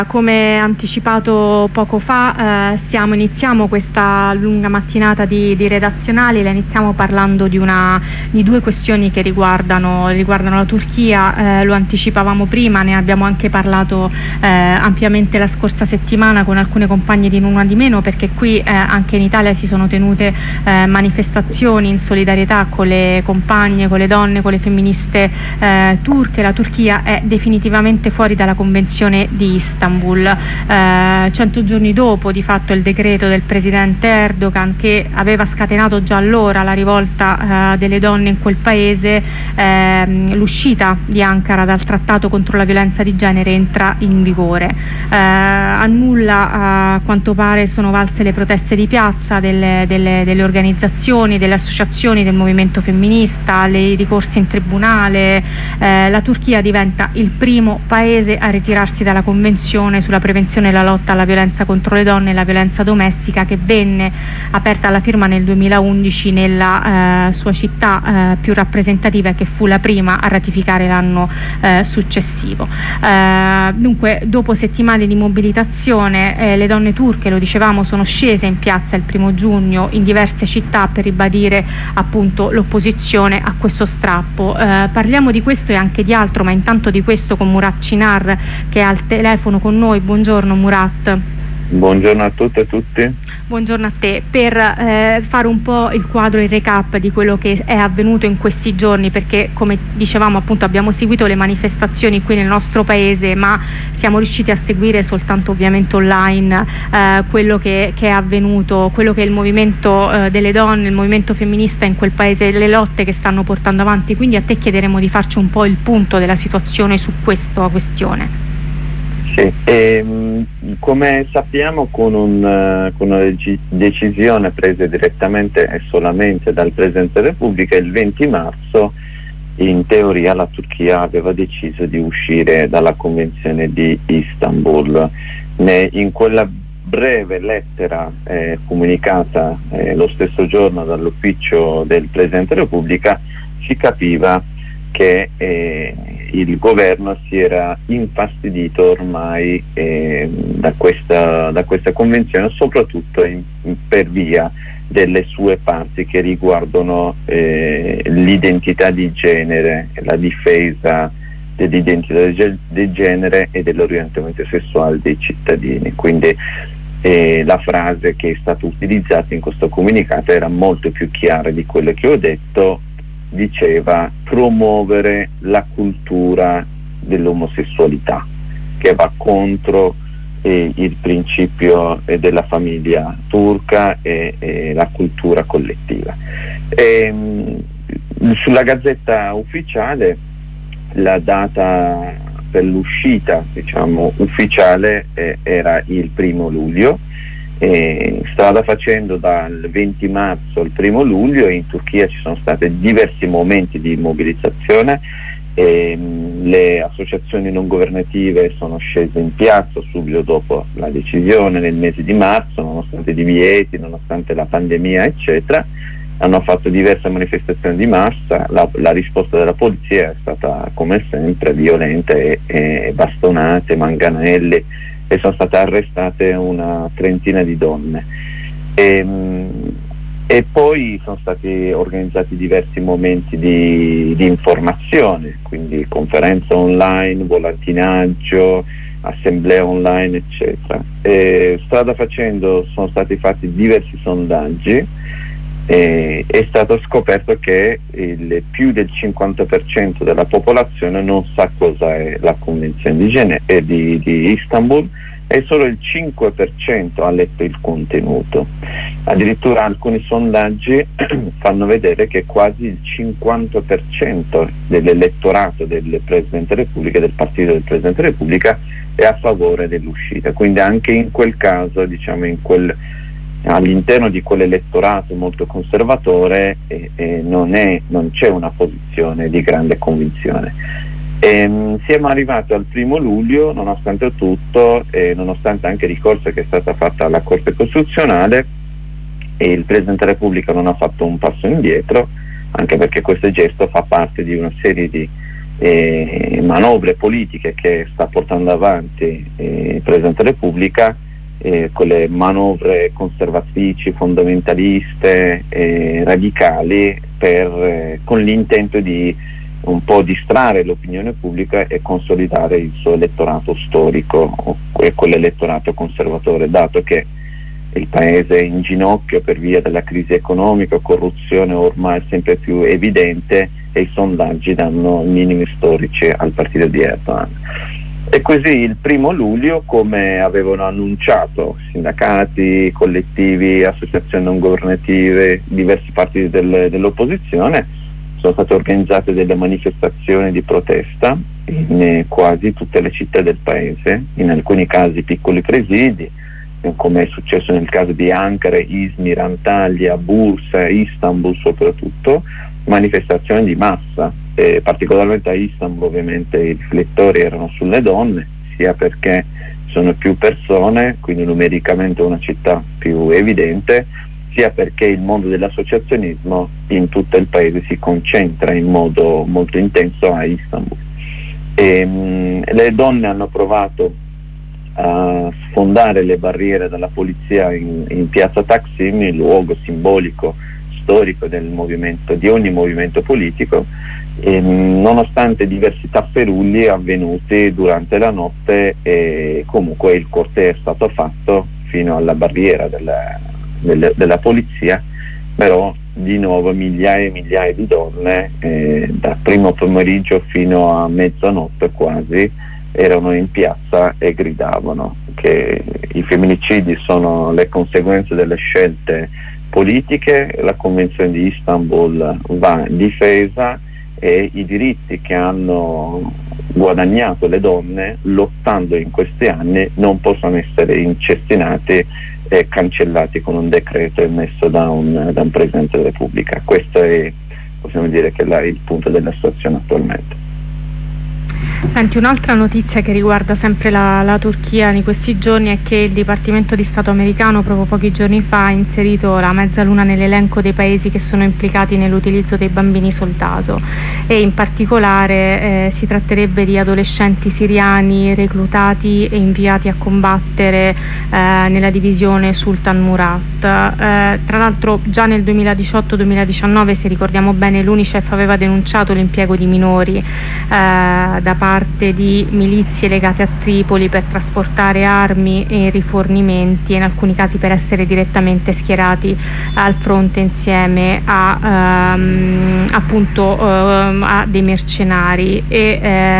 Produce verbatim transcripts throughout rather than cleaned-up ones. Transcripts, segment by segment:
Come anticipato poco fa, eh, siamo, iniziamo questa lunga mattinata di, di redazionali, la iniziamo parlando di, una, di due questioni che riguardano, riguardano la Turchia. Eh, lo anticipavamo prima, ne abbiamo anche parlato eh, ampiamente la scorsa settimana con alcune compagne di Non Una Di Meno, perché qui eh, anche in Italia si sono tenute eh, manifestazioni in solidarietà con le compagne, con le donne, con le femministe eh, turche. La Turchia è definitivamente fuori dalla Convenzione di Istanbul. Eh, cento giorni dopo di fatto il decreto del presidente Erdogan, che aveva scatenato già allora la rivolta eh, delle donne in quel paese, eh, l'uscita di Ankara dal trattato contro la violenza di genere entra in vigore. Eh, a nulla, a quanto pare, sono valse le proteste di piazza delle, delle, delle organizzazioni, delle associazioni del movimento femminista, i ricorsi in tribunale. Eh, la Turchia diventa il primo paese a ritirarsi dalla convenzione sulla prevenzione e la lotta alla violenza contro le donne e la violenza domestica, che venne aperta alla firma nel duemilaundici nella eh, sua città eh, più rappresentativa, e che fu la prima a ratificare l'anno eh, successivo. Eh, dunque, dopo settimane di mobilitazione, eh, le donne turche, lo dicevamo, sono scese in piazza il primo giugno in diverse città per ribadire appunto l'opposizione a questo strappo. Eh, parliamo di questo e anche di altro, ma intanto di questo con Murat Cinar, che è al telefono con noi. Buongiorno Murat. Buongiorno a tutte e tutti. Buongiorno a te. Per eh, fare un po' il quadro, il recap di quello che è avvenuto in questi giorni, perché come dicevamo appunto abbiamo seguito le manifestazioni qui nel nostro paese, ma siamo riusciti a seguire soltanto ovviamente online eh, quello che, che è avvenuto, quello che è il movimento eh, delle donne, il movimento femminista in quel paese, le lotte che stanno portando avanti. Quindi a te chiederemo di farci un po' il punto della situazione su questa questione. Sì, e, come sappiamo, con, un, con una decisione presa direttamente e solamente dal Presidente della Repubblica, il venti marzo in teoria la Turchia aveva deciso di uscire dalla Convenzione di Istanbul. Ne, in quella breve lettera eh, comunicata eh, lo stesso giorno dall'ufficio del Presidente della Repubblica si capiva che eh, il governo si era infastidito ormai eh, da, questa, da questa convenzione, soprattutto in, per via delle sue parti che riguardano eh, l'identità di genere, la difesa dell'identità di genere e dell'orientamento sessuale dei cittadini. Quindi eh, la frase che è stata utilizzata in questo comunicato era molto più chiara di quello che ho detto. Diceva promuovere la cultura dell'omosessualità, che va contro eh, il principio eh, della famiglia turca e, e la cultura collettiva. E, mh, sulla Gazzetta Ufficiale la data per l'uscita, diciamo, ufficiale eh, era il primo luglio. E strada facendo dal venti marzo al primo luglio in Turchia ci sono stati diversi momenti di mobilitazione, e mh, le associazioni non governative sono scese in piazza subito dopo la decisione nel mese di marzo, nonostante i divieti, nonostante la pandemia eccetera. Hanno fatto diverse manifestazioni di massa. La, la risposta della polizia è stata come sempre violenta, e, e bastonate, manganelli, e sono state arrestate una trentina di donne. E, e poi sono stati organizzati diversi momenti di, di informazione, quindi conferenza online, volantinaggio, assemblea online eccetera. E strada facendo sono stati fatti diversi sondaggi. E è stato scoperto che il più del cinquanta per cento della popolazione non sa cosa è la Convenzione di, Gene- eh, di, di Istanbul, e solo il cinque per cento ha letto il contenuto. Addirittura alcuni sondaggi fanno vedere che quasi il cinquanta per cento dell'elettorato del Presidente della Repubblica, del partito del Presidente della Repubblica, è a favore dell'uscita. Quindi anche in quel caso, diciamo, in quel all'interno di quell'elettorato molto conservatore eh, eh, non, è, non c'è una posizione di grande convinzione. E, siamo arrivati al primo luglio, nonostante tutto, e nonostante anche il ricorso che è stata fatta alla Corte Costituzionale, e il Presidente della Repubblica non ha fatto un passo indietro, anche perché questo gesto fa parte di una serie di eh, manovre politiche che sta portando avanti eh, il Presidente della Repubblica, eh, con le manovre conservatrici, fondamentaliste, eh, radicali, per, eh, con l'intento di un po' distrarre l'opinione pubblica e consolidare il suo elettorato storico e quell'elettorato conservatore, dato che il paese è in ginocchio per via della crisi economica, corruzione ormai sempre più evidente, e i sondaggi danno minimi storici al partito di Erdogan. E così il primo luglio, come avevano annunciato sindacati, collettivi, associazioni non governative, diversi partiti del, dell'opposizione, sono state organizzate delle manifestazioni di protesta in quasi tutte le città del paese, in alcuni casi piccoli presidi, come è successo nel caso di Ankara, Izmir, Antalya, Bursa, Istanbul soprattutto, manifestazioni di massa, e particolarmente a Istanbul ovviamente i riflettori erano sulle donne, sia perché sono più persone, quindi numericamente una città più evidente, sia perché il mondo dell'associazionismo in tutto il paese si concentra in modo molto intenso a Istanbul. E, mh, le donne hanno provato a sfondare le barriere della polizia in, in piazza Taksim, il luogo simbolico storico del movimento, di ogni movimento politico, e, nonostante diversi tafferugli avvenuti durante la notte, e comunque il corteo è stato fatto fino alla barriera della, della, della polizia, però di nuovo migliaia e migliaia di donne eh, da primo pomeriggio fino a mezzanotte quasi erano in piazza e gridavano che i femminicidi sono le conseguenze delle scelte politiche, la Convenzione di Istanbul va difesa e i diritti che hanno guadagnato le donne lottando in questi anni non possono essere incestinati e cancellati con un decreto emesso da un, da un Presidente della Repubblica. Questo è, possiamo dire, che è il punto della situazione attualmente. Senti, un'altra notizia che riguarda sempre la, la Turchia di questi giorni è che il Dipartimento di Stato americano proprio pochi giorni fa ha inserito la Mezzaluna nell'elenco dei paesi che sono implicati nell'utilizzo dei bambini soldato, e in particolare eh, si tratterebbe di adolescenti siriani reclutati e inviati a combattere eh, nella divisione Sultan Murat. Eh, tra l'altro già nel duemiladiciotto duemiladiciannove, se ricordiamo bene, l'UNICEF aveva denunciato l'impiego di minori eh, da parte di milizie legate a Tripoli per trasportare armi e rifornimenti, e in alcuni casi per essere direttamente schierati al fronte insieme a ehm, appunto ehm, a dei mercenari, e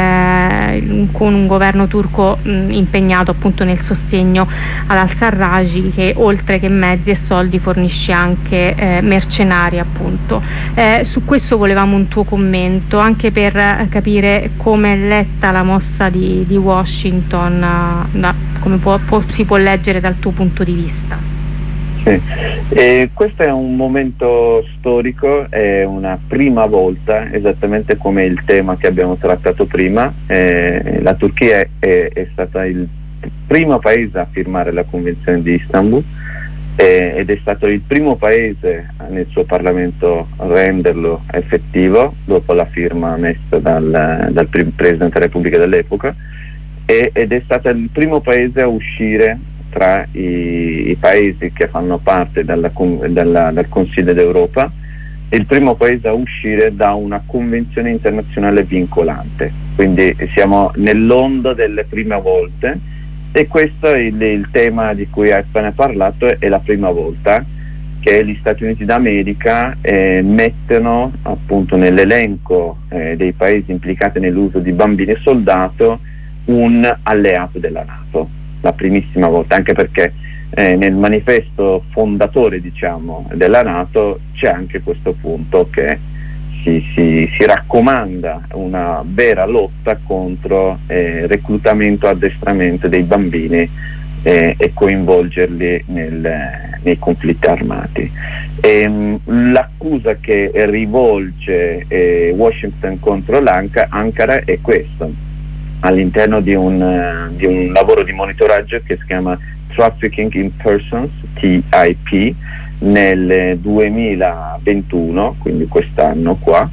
eh, con un governo turco mh, impegnato appunto nel sostegno ad al-Sarraj, che oltre che mezzi e soldi fornisce anche eh, mercenari appunto. Eh, su questo volevamo un tuo commento, anche per eh, capire come letta la mossa di, di Washington, uh, da, come può, può, si può leggere dal tuo punto di vista. Sì. E questo è un momento storico, è una prima volta, esattamente come il tema che abbiamo trattato prima. Eh, la Turchia è, è, è stata il primo paese a firmare la Convenzione di Istanbul, eh, ed è stato il primo paese nel suo Parlamento a renderlo effettivo dopo la firma messa dal, dal Presidente della Repubblica dell'epoca, e, ed è stato il primo paese a uscire tra i, i paesi che fanno parte dalla, dalla, dal Consiglio d'Europa, è il primo paese a uscire da una convenzione internazionale vincolante, quindi siamo nell'onda delle prime volte. E questo è il, il tema di cui hai appena parlato, è la prima volta che gli Stati Uniti d'America eh, mettono appunto nell'elenco eh, dei paesi implicati nell'uso di bambini soldato un alleato della NATO, la primissima volta, anche perché eh, nel manifesto fondatore, diciamo, della NATO c'è anche questo punto, che Si, si, si raccomanda una vera lotta contro eh, reclutamento e addestramento dei bambini eh, e coinvolgerli nel, nei conflitti armati. E, mh, l'accusa che rivolge eh, Washington contro l'Ankara è questo, all'interno di un, uh, di un lavoro di monitoraggio che si chiama Trafficking in Persons, T I P, nel duemilaventuno, quindi quest'anno qua,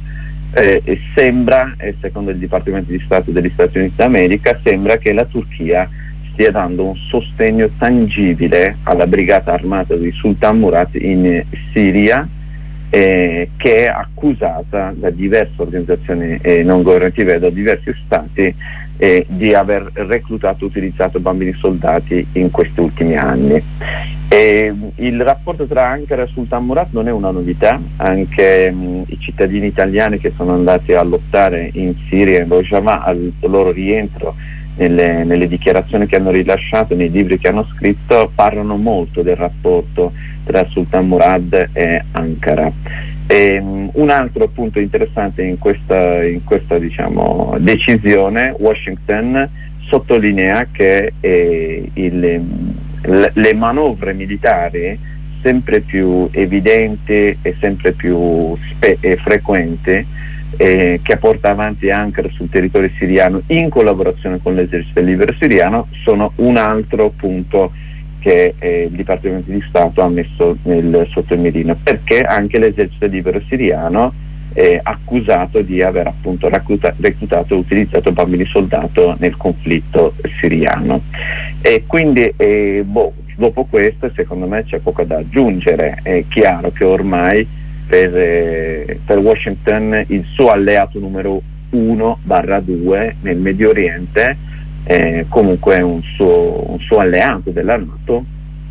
eh, e sembra, e secondo il Dipartimento di Stato degli Stati Uniti d'America, sembra che la Turchia stia dando un sostegno tangibile alla brigata armata di Sultan Murad in Siria, eh, che è accusata da diverse organizzazioni eh, non governative e da diversi stati eh, di aver reclutato e utilizzato bambini soldati in questi ultimi anni. E il rapporto tra Ankara e Sultan Murad non è una novità, anche mh, i cittadini italiani che sono andati a lottare in Siria e in Rojava al loro rientro, nelle, nelle dichiarazioni che hanno rilasciato, nei libri che hanno scritto, parlano molto del rapporto tra Sultan Murad e Ankara. E, um, un altro punto interessante in questa, in questa diciamo, decisione, Washington sottolinea che eh, il, le, le manovre militari sempre più evidenti e sempre più spe- e frequenti eh, che porta avanti Ankara sul territorio siriano in collaborazione con l'esercito libero siriano sono un altro punto che eh, il Dipartimento di Stato ha messo nel, sotto il mirino, perché anche l'esercito libero siriano è accusato di aver appunto recluta- reclutato e utilizzato bambini soldato nel conflitto siriano. E quindi eh, boh, dopo questo secondo me c'è poco da aggiungere. È chiaro che ormai per, eh, per Washington il suo alleato numero uno barra due nel Medio Oriente Eh, comunque è un suo, un suo alleato della NATO,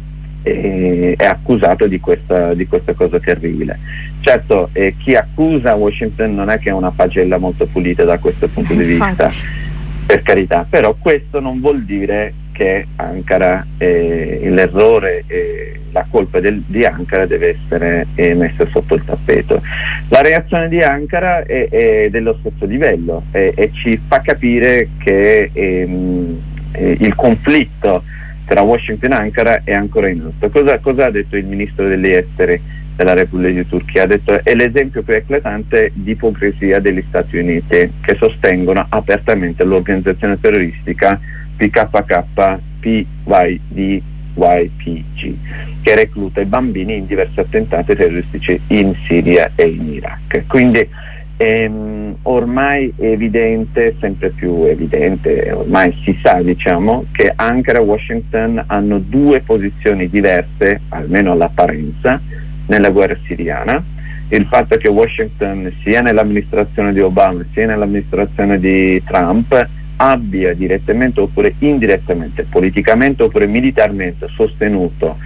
e è accusato di questa, di questa cosa terribile. Certo, eh, chi accusa Washington non è che è una pagella molto pulita da questo punto di vista, per carità, però questo non vuol dire che Ankara, eh, l'errore e la colpa del, di Ankara deve essere eh, messa sotto il tappeto. La reazione di Ankara è, è dello stesso livello e, e ci fa capire che ehm, eh, il conflitto tra Washington e Ankara è ancora in atto. Cosa, cosa ha detto il ministro degli esteri della Repubblica di Turchia? Ha detto è l'esempio più eclatante di ipocrisia degli Stati Uniti, che sostengono apertamente l'organizzazione terroristica P K K P Y D Y P G, che recluta i bambini in diversi attentati terroristici in Siria e in Iraq. Quindi ehm, ormai è evidente, sempre più evidente, ormai si sa diciamo, che Ankara e Washington hanno due posizioni diverse, almeno all'apparenza, nella guerra siriana. Il fatto che Washington sia nell'amministrazione di Obama sia nell'amministrazione di Trump abbia direttamente oppure indirettamente, politicamente oppure militarmente sostenuto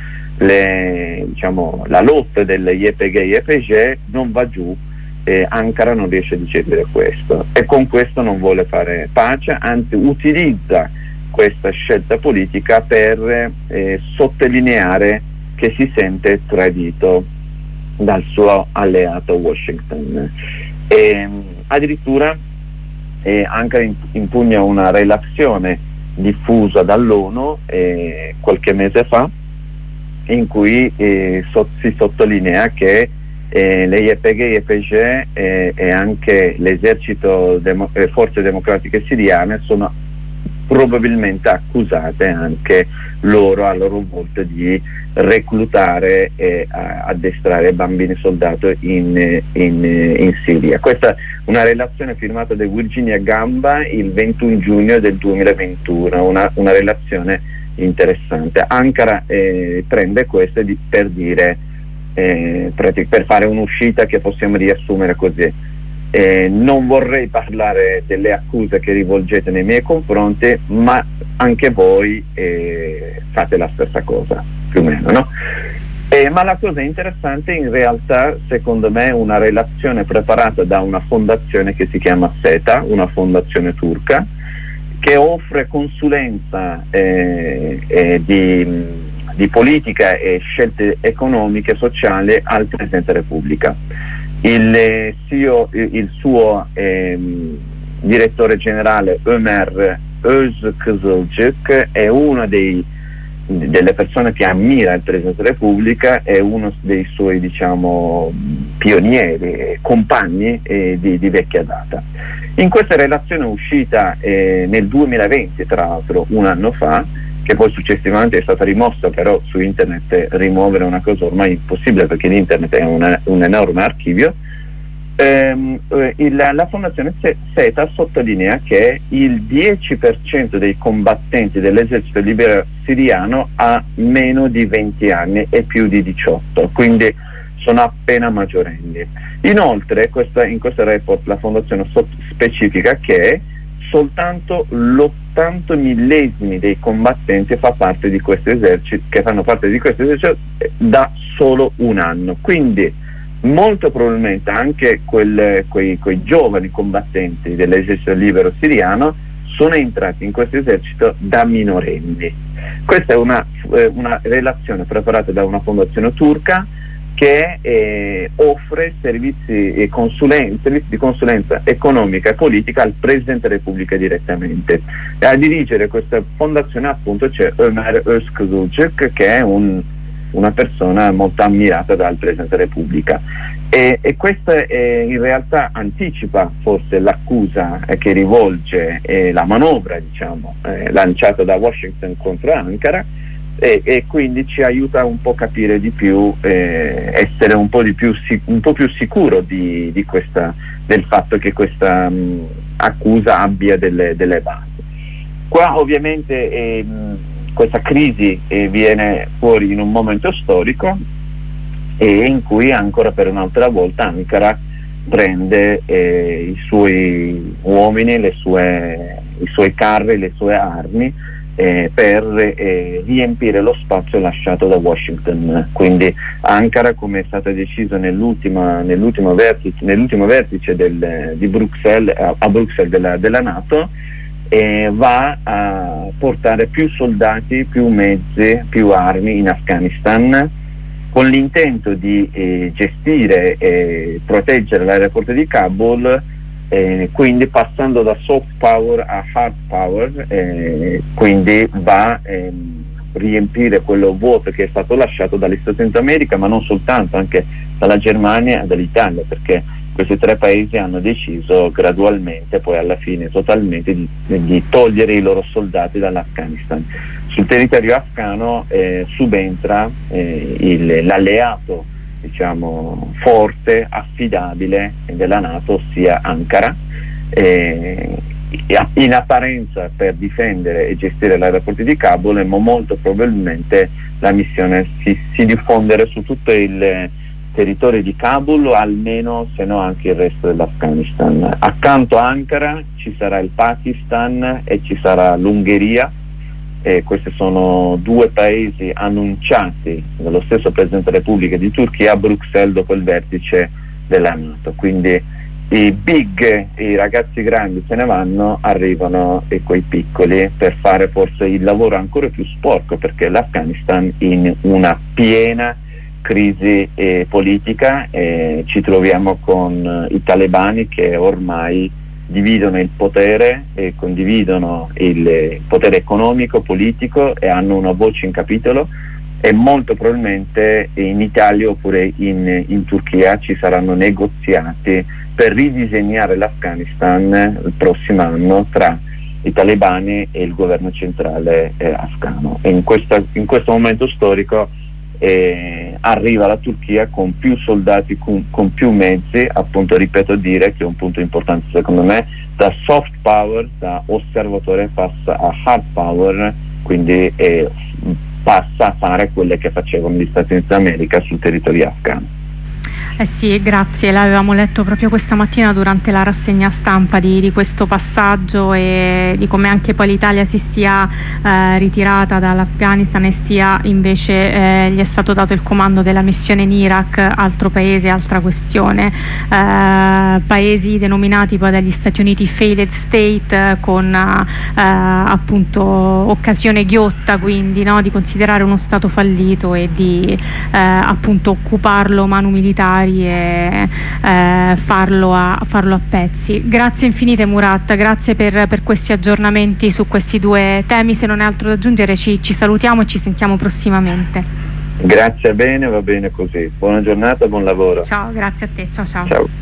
le, diciamo, la lotta degli Y P G Y P G non va giù, e Ankara non riesce a digerire questo e con questo non vuole fare pace, anzi utilizza questa scelta politica per eh, sottolineare che si sente tradito dal suo alleato Washington. E, addirittura E Ankara impugna una relazione diffusa dall'ONU eh, qualche mese fa, in cui eh, so, si sottolinea che eh, le Y P G Y P G eh, e anche l'esercito demo, eh, forze democratiche siriane sono probabilmente accusate anche loro a loro volta di reclutare e uh, addestrare bambini soldato in, in, in Siria. Questa è una relazione firmata da Virginia Gamba il ventuno giugno del duemilaventuno, una, una relazione interessante. Ankara eh, prende queste di, per dire eh, per fare un'uscita che possiamo riassumere così. Eh, non vorrei parlare delle accuse che rivolgete nei miei confronti, ma anche voi eh, fate la stessa cosa, più o meno, no? Eh, ma la cosa interessante in realtà, secondo me, è una relazione preparata da una fondazione che si chiama SETA, una fondazione turca, che offre consulenza eh, eh, di, di politica e scelte economiche e sociali al Presidente della Repubblica. Il, eh, C E O, il suo ehm, direttore generale Ömer Özkızılcık è uno dei, delle persone che ammira il Presidente della Repubblica, è uno dei suoi diciamo pionieri, compagni eh, di, di vecchia data. In questa relazione uscita eh, nel duemilaventi, tra l'altro un anno fa, che poi successivamente è stata rimossa, però su internet rimuovere una cosa ormai impossibile perché l'internet è una, un enorme archivio, ehm, il, la Fondazione SETA sottolinea che il dieci per cento dei combattenti dell'esercito libero siriano ha meno di venti anni e più di diciotto, quindi sono appena maggiorenni. Inoltre questa, in questo report la Fondazione specifica che soltanto l'ottanta millesimi dei combattenti fa parte di questo esercito, che fanno parte di questo esercito da solo un anno. Quindi molto probabilmente anche quel, quei, quei giovani combattenti dell'esercito libero siriano sono entrati in questo esercito da minorenni. Questa è una, una relazione preparata da una fondazione turca che eh, offre servizi, e consulen- servizi di consulenza economica e politica al Presidente della Repubblica direttamente. E a dirigere questa fondazione appunto c'è Ömer Özkızılcık, che è un, una persona molto ammirata dal Presidente della Repubblica. E, e questa eh, in realtà anticipa forse l'accusa eh, che rivolge eh, la manovra, diciamo, eh, lanciata da Washington contro Ankara, E, e quindi ci aiuta un po' a capire di più, eh, essere un po' di più un po' più sicuro di, di questa, del fatto che questa mh, accusa abbia delle, delle basi. Qua ovviamente eh, questa crisi eh, viene fuori in un momento storico e in cui ancora per un'altra volta Ankara prende eh, i suoi uomini, le sue, i suoi carri, le sue armi Eh, per eh, riempire lo spazio lasciato da Washington. Quindi Ankara, come è stato deciso nell'ultima, nell'ultimo vertice, nell'ultimo vertice del, di Bruxelles, a, a Bruxelles della, della NATO, eh, va a portare più soldati, più mezzi, più armi in Afghanistan, con l'intento di eh, gestire e proteggere l'aeroporto di Kabul. Eh, quindi passando da soft power a hard power, eh, quindi va a eh, riempire quello vuoto che è stato lasciato dagli Stati Uniti d'America, ma non soltanto, anche dalla Germania e dall'Italia, perché questi tre paesi hanno deciso gradualmente, poi alla fine totalmente, di, di togliere i loro soldati dall'Afghanistan. Sul territorio afghano eh, subentra eh, il, l'alleato, diciamo, forte, affidabile della NATO, ossia Ankara, eh, in apparenza per difendere e gestire l'aeroporto di Kabul, ma molto probabilmente la missione si, si diffondere su tutto il territorio di Kabul, o almeno se no anche il resto dell'Afghanistan. Accanto a Ankara ci sarà il Pakistan e ci sarà l'Ungheria. Eh, questi sono due paesi annunciati dallo stesso Presidente della Repubblica di Turchia a Bruxelles dopo il vertice della NATO. Quindi i big, i ragazzi grandi se ne vanno, arrivano e quei piccoli per fare forse il lavoro ancora più sporco, perché l'Afghanistan in una piena crisi eh, politica, eh, ci troviamo con i talebani che ormai dividono il potere e condividono il potere economico, politico, e hanno una voce in capitolo, e molto probabilmente in Italia oppure in, in Turchia ci saranno negoziati per ridisegnare l'Afghanistan il prossimo anno tra i talebani e il governo centrale eh, afghano. E in, questa, in questo momento storico eh, arriva la Turchia con più soldati, con, con più mezzi, appunto ripeto a dire che è un punto importante secondo me, da soft power, da osservatore passa a hard power, quindi eh, passa a fare quelle che facevano gli Stati Uniti d'America sul territorio afghano. Eh sì, grazie, l'avevamo letto proprio questa mattina durante la rassegna stampa di, di questo passaggio e di come anche poi l'Italia si sia eh, ritirata dall'Afghanistan e stia invece, eh, gli è stato dato il comando della missione in Iraq, altro paese, altra questione, eh, paesi denominati poi dagli Stati Uniti failed state, eh, con eh, appunto occasione ghiotta, quindi no, di considerare uno stato fallito e di eh, appunto occuparlo manu militari e eh, farlo, a, farlo a pezzi. Grazie infinite Murat, grazie per, per questi aggiornamenti su questi due temi. Se non è altro da aggiungere ci, ci salutiamo e ci sentiamo prossimamente. Grazie, bene, va bene così. Buona giornata, buon lavoro. Ciao, grazie a te, ciao ciao. Ciao.